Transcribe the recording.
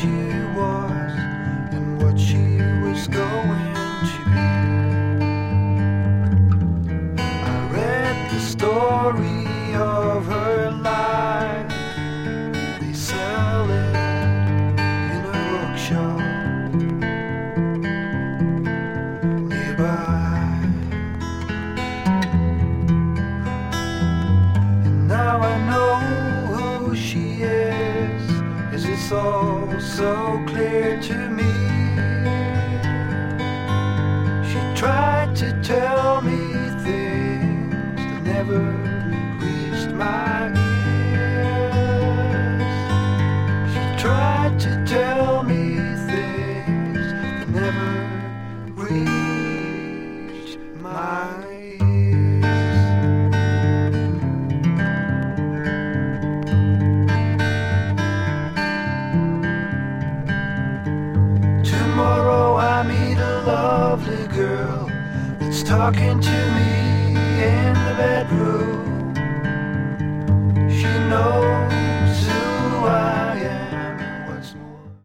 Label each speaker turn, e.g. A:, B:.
A: she was and what she was going to be. I read the story of her life. They sell it in a bookshop nearby. And now I know who she is. It's all so clear to me. She tried to tell me things that never reached my ears. She tried to tell me things that never reached my Tomorrow I meet a lovely girl that's talking to me